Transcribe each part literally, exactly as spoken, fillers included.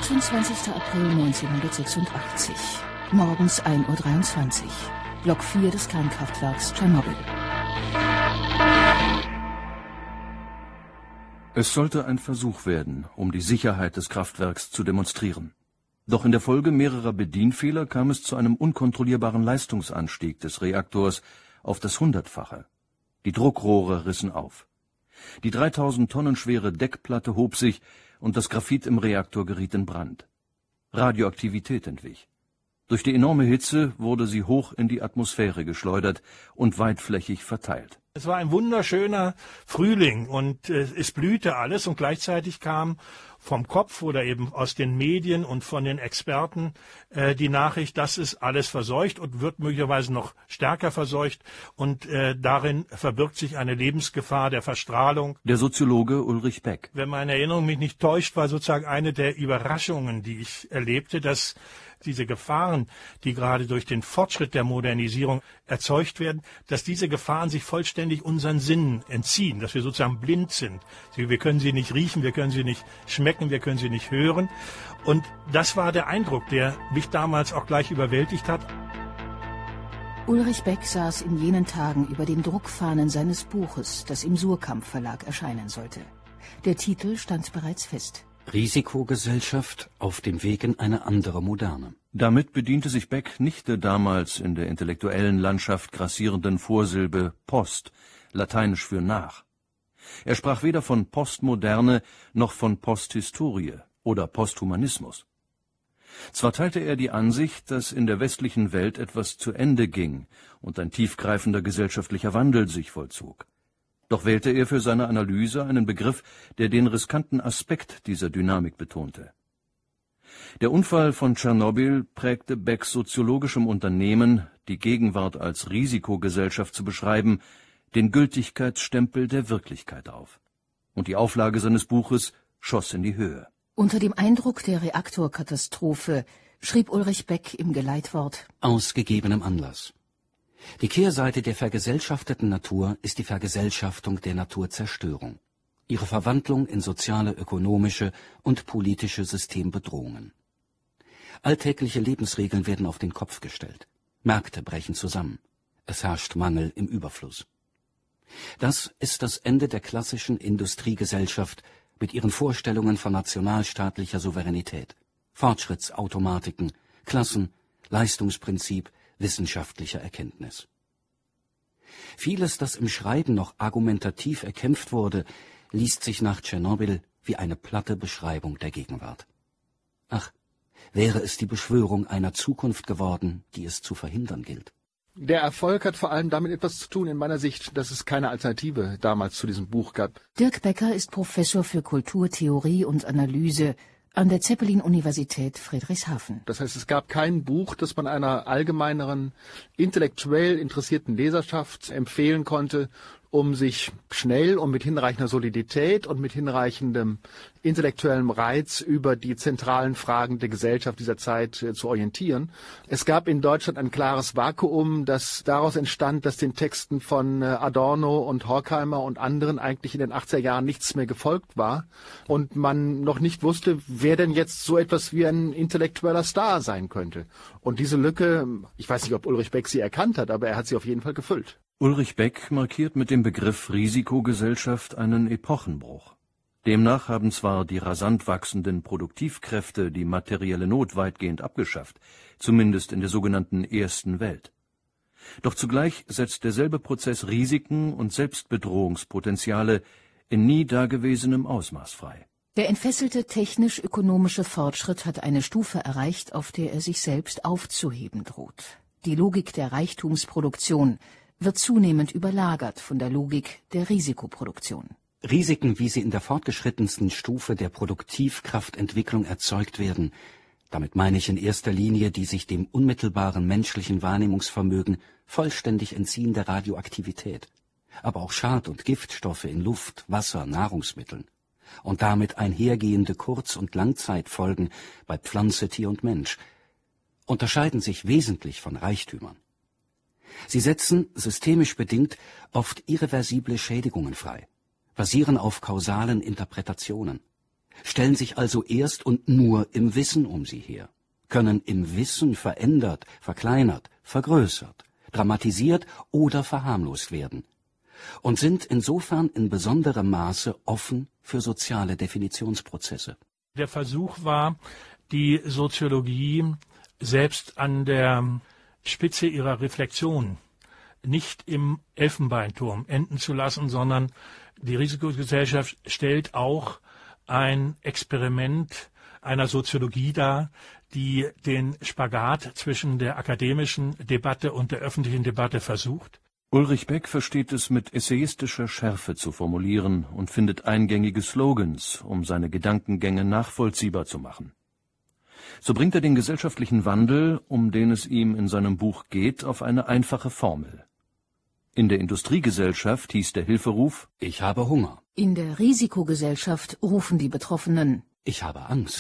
achtundzwanzigster April neunzehnhundertsechsundachtzig. Morgens ein Uhr dreiundzwanzig. Block vier des Kernkraftwerks Tschernobyl. Es sollte ein Versuch werden, um die Sicherheit des Kraftwerks zu demonstrieren. Doch in der Folge mehrerer Bedienfehler kam es zu einem unkontrollierbaren Leistungsanstieg des Reaktors auf das Hundertfache. Die Druckrohre rissen auf. Die dreitausend Tonnen schwere Deckplatte hob sich und das Graphit im Reaktor geriet in Brand. Radioaktivität entwich. Durch die enorme Hitze wurde sie hoch in die Atmosphäre geschleudert und weitflächig verteilt. Es war ein wunderschöner Frühling und äh, es blühte alles und gleichzeitig kam vom Kopf oder eben aus den Medien und von den Experten äh, die Nachricht, das ist alles verseucht und wird möglicherweise noch stärker verseucht und äh, darin verbirgt sich eine Lebensgefahr der Verstrahlung. Der Soziologe Ulrich Beck. Wenn meine Erinnerung mich nicht täuscht, war sozusagen eine der Überraschungen, die ich erlebte, dass diese Gefahren, die gerade durch den Fortschritt der Modernisierung erzeugt werden, dass diese Gefahren sich vollständig unseren Sinnen entziehen, dass wir sozusagen blind sind. Wir können sie nicht riechen, wir können sie nicht schmecken, wir können sie nicht hören. Und das war der Eindruck, der mich damals auch gleich überwältigt hat. Ulrich Beck saß in jenen Tagen über den Druckfahnen seines Buches, das im Suhrkamp Verlag erscheinen sollte. Der Titel stand bereits fest. Risikogesellschaft auf dem Weg in eine andere Moderne. Damit bediente sich Beck nicht der damals in der intellektuellen Landschaft grassierenden Vorsilbe Post, lateinisch für nach. Er sprach weder von Postmoderne noch von Posthistorie oder Posthumanismus. Zwar teilte er die Ansicht, dass in der westlichen Welt etwas zu Ende ging und ein tiefgreifender gesellschaftlicher Wandel sich vollzog. Doch wählte er für seine Analyse einen Begriff, der den riskanten Aspekt dieser Dynamik betonte. Der Unfall von Tschernobyl prägte Becks soziologischem Unternehmen, die Gegenwart als Risikogesellschaft zu beschreiben, den Gültigkeitsstempel der Wirklichkeit auf. Und die Auflage seines Buches schoss in die Höhe. Unter dem Eindruck der Reaktorkatastrophe schrieb Ulrich Beck im Geleitwort: Aus gegebenem Anlass. Die Kehrseite der vergesellschafteten Natur ist die Vergesellschaftung der Naturzerstörung, ihre Verwandlung in soziale, ökonomische und politische Systembedrohungen. Alltägliche Lebensregeln werden auf den Kopf gestellt. Märkte brechen zusammen. Es herrscht Mangel im Überfluss. Das ist das Ende der klassischen Industriegesellschaft mit ihren Vorstellungen von nationalstaatlicher Souveränität, Fortschrittsautomatiken, Klassen, Leistungsprinzip, wissenschaftlicher Erkenntnis. Vieles, das im Schreiben noch argumentativ erkämpft wurde, liest sich nach Tschernobyl wie eine platte Beschreibung der Gegenwart. Ach, wäre es die Beschwörung einer Zukunft geworden, die es zu verhindern gilt. Der Erfolg hat vor allem damit etwas zu tun, in meiner Sicht, dass es keine Alternative damals zu diesem Buch gab. Dirk Becker ist Professor für Kulturtheorie und Analyse an der Zeppelin-Universität Friedrichshafen. Das heißt, es gab kein Buch, das man einer allgemeineren, intellektuell interessierten Leserschaft empfehlen konnte, um sich schnell und mit hinreichender Solidität und mit hinreichendem intellektuellem Reiz über die zentralen Fragen der Gesellschaft dieser Zeit äh, zu orientieren. Es gab in Deutschland ein klares Vakuum, das daraus entstand, dass den Texten von äh, Adorno und Horkheimer und anderen eigentlich in den achtziger Jahren nichts mehr gefolgt war und man noch nicht wusste, wer denn jetzt so etwas wie ein intellektueller Star sein könnte. Und diese Lücke, ich weiß nicht, ob Ulrich Beck sie erkannt hat, aber er hat sie auf jeden Fall gefüllt. Ulrich Beck markiert mit dem Begriff Risikogesellschaft einen Epochenbruch. Demnach haben zwar die rasant wachsenden Produktivkräfte die materielle Not weitgehend abgeschafft, zumindest in der sogenannten Ersten Welt. Doch zugleich setzt derselbe Prozess Risiken und Selbstbedrohungspotenziale in nie dagewesenem Ausmaß frei. Der entfesselte technisch-ökonomische Fortschritt hat eine Stufe erreicht, auf der er sich selbst aufzuheben droht. Die Logik der Reichtumsproduktion wird zunehmend überlagert von der Logik der Risikoproduktion. Risiken, wie sie in der fortgeschrittensten Stufe der Produktivkraftentwicklung erzeugt werden, damit meine ich in erster Linie die sich dem unmittelbaren menschlichen Wahrnehmungsvermögen vollständig entziehende Radioaktivität, aber auch Schad- und Giftstoffe in Luft, Wasser, Nahrungsmitteln und damit einhergehende Kurz- und Langzeitfolgen bei Pflanze, Tier und Mensch, unterscheiden sich wesentlich von Reichtümern. Sie setzen, systemisch bedingt, oft irreversible Schädigungen frei, basieren auf kausalen Interpretationen, stellen sich also erst und nur im Wissen um sie her, können im Wissen verändert, verkleinert, vergrößert, dramatisiert oder verharmlost werden und sind insofern in besonderem Maße offen für soziale Definitionsprozesse. Der Versuch war, die Soziologie selbst an der Spitze ihrer Reflexion nicht im Elfenbeinturm enden zu lassen, sondern die Risikogesellschaft stellt auch ein Experiment einer Soziologie dar, die den Spagat zwischen der akademischen Debatte und der öffentlichen Debatte versucht. Ulrich Beck versteht es, mit essayistischer Schärfe zu formulieren und findet eingängige Slogans, um seine Gedankengänge nachvollziehbar zu machen. So bringt er den gesellschaftlichen Wandel, um den es ihm in seinem Buch geht, auf eine einfache Formel. In der Industriegesellschaft hieß der Hilferuf: Ich habe Hunger. In der Risikogesellschaft rufen die Betroffenen: Ich habe Angst.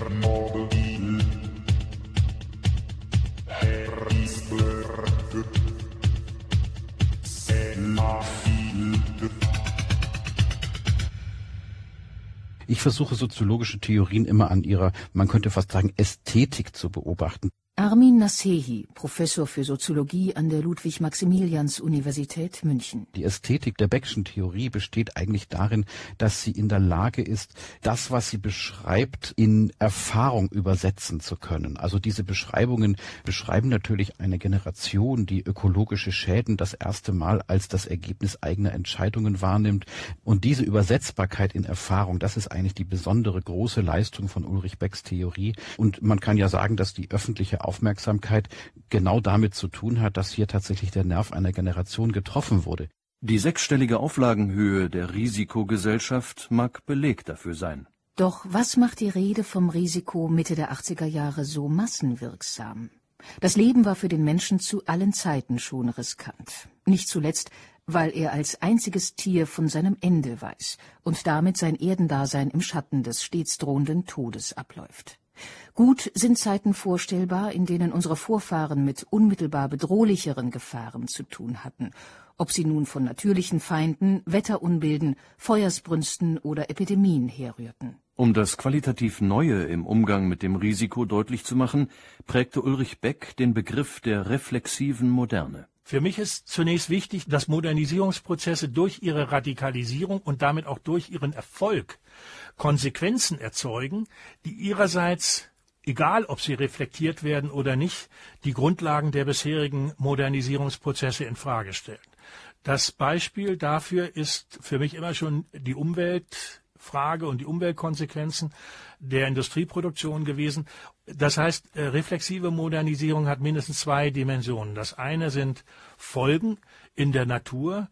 Ich versuche soziologische Theorien immer an ihrer, man könnte fast sagen, Ästhetik zu beobachten. Armin Nasehi, Professor für Soziologie an der Ludwig-Maximilians-Universität München. Die Ästhetik der Beck'schen Theorie besteht eigentlich darin, dass sie in der Lage ist, das, was sie beschreibt, in Erfahrung übersetzen zu können. Also diese Beschreibungen beschreiben natürlich eine Generation, die ökologische Schäden das erste Mal als das Ergebnis eigener Entscheidungen wahrnimmt. Und diese Übersetzbarkeit in Erfahrung, das ist eigentlich die besondere große Leistung von Ulrich Becks Theorie. Und man kann ja sagen, dass die öffentliche Aufmerksamkeit genau damit zu tun hat, dass hier tatsächlich der Nerv einer Generation getroffen wurde. Die sechsstellige Auflagenhöhe der Risikogesellschaft mag Beleg dafür sein. Doch was macht die Rede vom Risiko Mitte der achtziger Jahre so massenwirksam? Das Leben war für den Menschen zu allen Zeiten schon riskant. Nicht zuletzt, weil er als einziges Tier von seinem Ende weiß und damit sein Erdendasein im Schatten des stets drohenden Todes abläuft. Gut sind Zeiten vorstellbar, in denen unsere Vorfahren mit unmittelbar bedrohlicheren Gefahren zu tun hatten, ob sie nun von natürlichen Feinden, Wetterunbilden, Feuersbrünsten oder Epidemien herrührten. Um das qualitativ Neue im Umgang mit dem Risiko deutlich zu machen, prägte Ulrich Beck den Begriff der reflexiven Moderne. Für mich ist zunächst wichtig, dass Modernisierungsprozesse durch ihre Radikalisierung und damit auch durch ihren Erfolg Konsequenzen erzeugen, die ihrerseits, egal ob sie reflektiert werden oder nicht, die Grundlagen der bisherigen Modernisierungsprozesse in Frage stellen. Das Beispiel dafür ist für mich immer schon die Umweltfrage und die Umweltkonsequenzen der Industrieproduktion gewesen. Das heißt, reflexive Modernisierung hat mindestens zwei Dimensionen. Das eine sind Folgen in der Natur,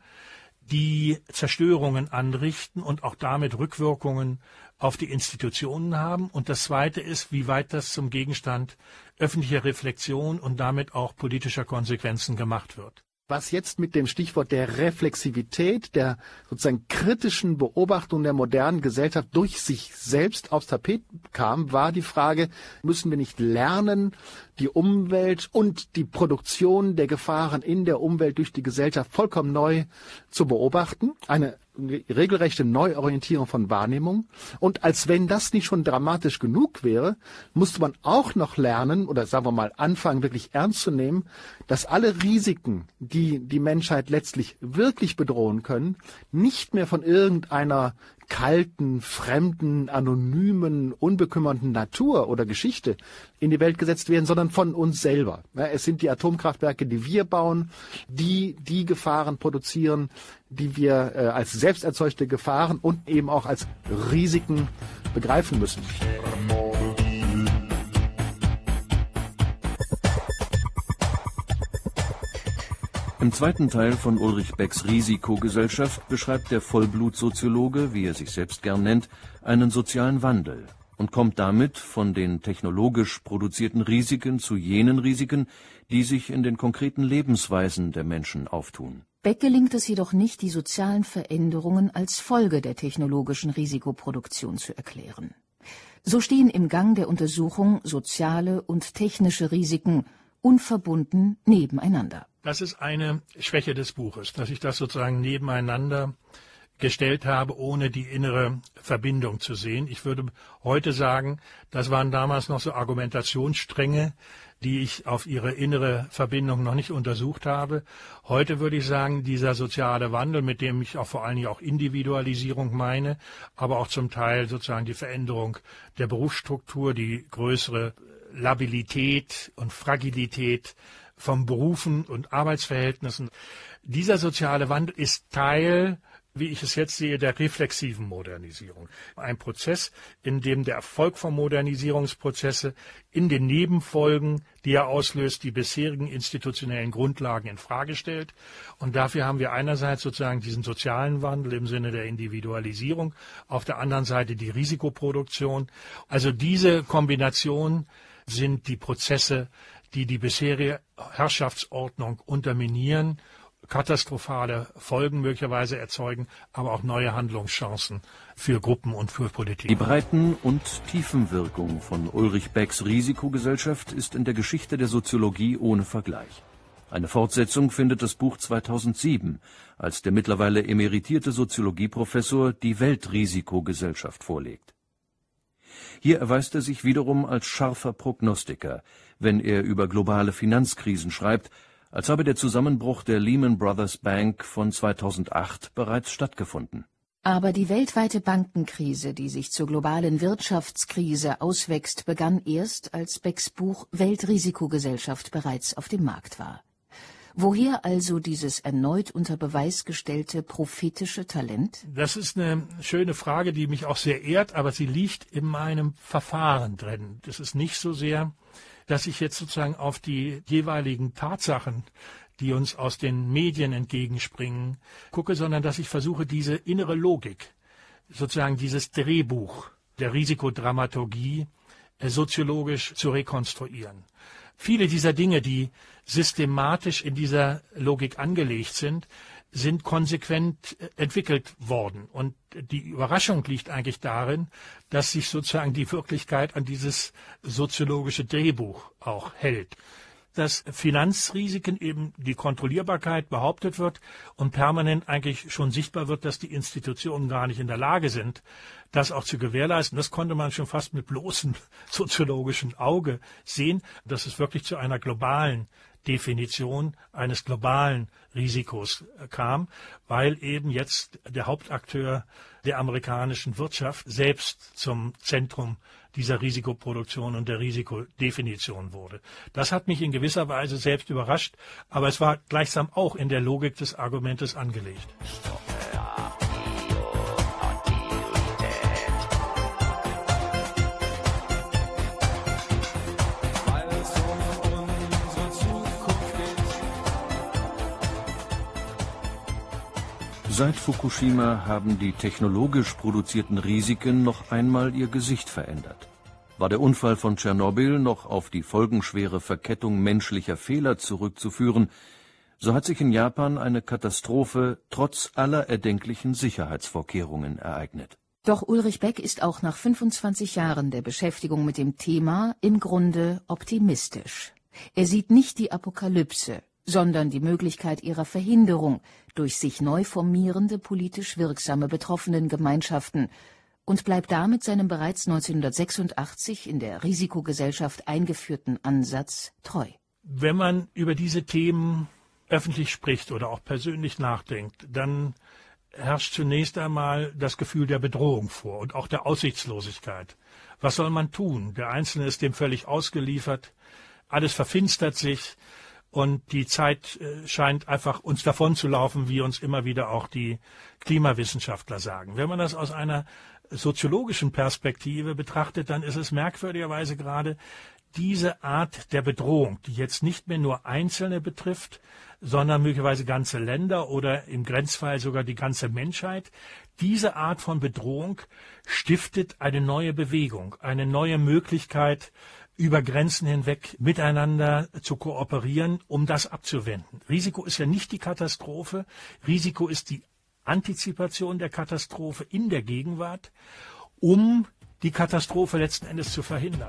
die Zerstörungen anrichten und auch damit Rückwirkungen auf die Institutionen haben. Und das Zweite ist, wie weit das zum Gegenstand öffentlicher Reflexion und damit auch politischer Konsequenzen gemacht wird. Was jetzt mit dem Stichwort der Reflexivität, der sozusagen kritischen Beobachtung der modernen Gesellschaft durch sich selbst aufs Tapet kam, war die Frage, müssen wir nicht lernen, die Umwelt und die Produktion der Gefahren in der Umwelt durch die Gesellschaft vollkommen neu zu beobachten? Eine regelrechte Neuorientierung von Wahrnehmung. Und als wenn das nicht schon dramatisch genug wäre, musste man auch noch lernen, oder sagen wir mal anfangen, wirklich ernst zu nehmen, dass alle Risiken, die die Menschheit letztlich wirklich bedrohen können, nicht mehr von irgendeiner kalten, fremden, anonymen, unbekümmernden Natur oder Geschichte in die Welt gesetzt werden, sondern von uns selber. Es sind die Atomkraftwerke, die wir bauen, die die Gefahren produzieren, die wir äh, als selbst erzeugte Gefahren und eben auch als Risiken begreifen müssen. Im zweiten Teil von Ulrich Becks Risikogesellschaft beschreibt der Vollblutsoziologe, wie er sich selbst gern nennt, einen sozialen Wandel und kommt damit von den technologisch produzierten Risiken zu jenen Risiken, die sich in den konkreten Lebensweisen der Menschen auftun. Beck gelingt es jedoch nicht, die sozialen Veränderungen als Folge der technologischen Risikoproduktion zu erklären. So stehen im Gang der Untersuchung soziale und technische Risiken unverbunden nebeneinander. Das ist eine Schwäche des Buches, dass ich das sozusagen nebeneinander gestellt habe, ohne die innere Verbindung zu sehen. Ich würde heute sagen, das waren damals noch so Argumentationsstränge, die ich auf ihre innere Verbindung noch nicht untersucht habe. Heute würde ich sagen, dieser soziale Wandel, mit dem ich auch vor allen Dingen auch Individualisierung meine, aber auch zum Teil sozusagen die Veränderung der Berufsstruktur, die größere Labilität und Fragilität von Berufen und Arbeitsverhältnissen. Dieser soziale Wandel ist Teil, wie ich es jetzt sehe, der reflexiven Modernisierung. Ein Prozess, in dem der Erfolg von Modernisierungsprozesse in den Nebenfolgen, die er auslöst, die bisherigen institutionellen Grundlagen in Frage stellt. Und dafür haben wir einerseits sozusagen diesen sozialen Wandel im Sinne der Individualisierung, auf der anderen Seite die Risikoproduktion. Also diese Kombination sind die Prozesse, die die bisherige Herrschaftsordnung unterminieren, katastrophale Folgen möglicherweise erzeugen, aber auch neue Handlungschancen für Gruppen und für Politik. Die Breiten- und Tiefenwirkung von Ulrich Becks Risikogesellschaft ist in der Geschichte der Soziologie ohne Vergleich. Eine Fortsetzung findet das Buch zweitausendsieben, als der mittlerweile emeritierte Soziologieprofessor die Weltrisikogesellschaft vorlegt. Hier erweist er sich wiederum als scharfer Prognostiker, wenn er über globale Finanzkrisen schreibt, als habe der Zusammenbruch der Lehman Brothers Bank von zweitausendacht bereits stattgefunden. Aber die weltweite Bankenkrise, die sich zur globalen Wirtschaftskrise auswächst, begann erst, als Becks Buch Weltrisikogesellschaft bereits auf dem Markt war. Woher also dieses erneut unter Beweis gestellte prophetische Talent? Das ist eine schöne Frage, die mich auch sehr ehrt, aber sie liegt in meinem Verfahren drin. Das ist nicht so sehr, dass ich jetzt sozusagen auf die jeweiligen Tatsachen, die uns aus den Medien entgegenspringen, gucke, sondern dass ich versuche, diese innere Logik, sozusagen dieses Drehbuch der Risikodramaturgie soziologisch zu rekonstruieren. Viele dieser Dinge, die systematisch in dieser Logik angelegt sind, sind konsequent entwickelt worden. Und die Überraschung liegt eigentlich darin, dass sich sozusagen die Wirklichkeit an dieses soziologische Drehbuch auch hält. Dass Finanzrisiken eben die Kontrollierbarkeit behauptet wird und permanent eigentlich schon sichtbar wird, dass die Institutionen gar nicht in der Lage sind, das auch zu gewährleisten. Das konnte man schon fast mit bloßem soziologischen Auge sehen, dass es wirklich zu einer globalen Definition eines globalen Risikos kam, weil eben jetzt der Hauptakteur der amerikanischen Wirtschaft selbst zum Zentrum dieser Risikoproduktion und der Risikodefinition wurde. Das hat mich in gewisser Weise selbst überrascht, aber es war gleichsam auch in der Logik des Argumentes angelegt. Seit Fukushima haben die technologisch produzierten Risiken noch einmal ihr Gesicht verändert. War der Unfall von Tschernobyl noch auf die folgenschwere Verkettung menschlicher Fehler zurückzuführen, so hat sich in Japan eine Katastrophe trotz aller erdenklichen Sicherheitsvorkehrungen ereignet. Doch Ulrich Beck ist auch nach fünfundzwanzig Jahren der Beschäftigung mit dem Thema im Grunde optimistisch. Er sieht nicht die Apokalypse, sondern die Möglichkeit ihrer Verhinderung durch sich neu formierende, politisch wirksame Betroffenengemeinschaften und bleibt damit seinem bereits neunzehnhundertsechsundachtzig in der Risikogesellschaft eingeführten Ansatz treu. Wenn man über diese Themen öffentlich spricht oder auch persönlich nachdenkt, dann herrscht zunächst einmal das Gefühl der Bedrohung vor und auch der Aussichtslosigkeit. Was soll man tun? Der Einzelne ist dem völlig ausgeliefert, alles verfinstert sich, und die Zeit äh, scheint einfach uns davonzulaufen, wie uns immer wieder auch die Klimawissenschaftler sagen. Wenn man das aus einer soziologischen Perspektive betrachtet, dann ist es merkwürdigerweise gerade diese Art der Bedrohung, die jetzt nicht mehr nur Einzelne betrifft, sondern möglicherweise ganze Länder oder im Grenzfall sogar die ganze Menschheit. Diese Art von Bedrohung stiftet eine neue Bewegung, eine neue Möglichkeit, über Grenzen hinweg miteinander zu kooperieren, um das abzuwenden. Risiko ist ja nicht die Katastrophe. Risiko ist die Antizipation der Katastrophe in der Gegenwart, um die Katastrophe letzten Endes zu verhindern.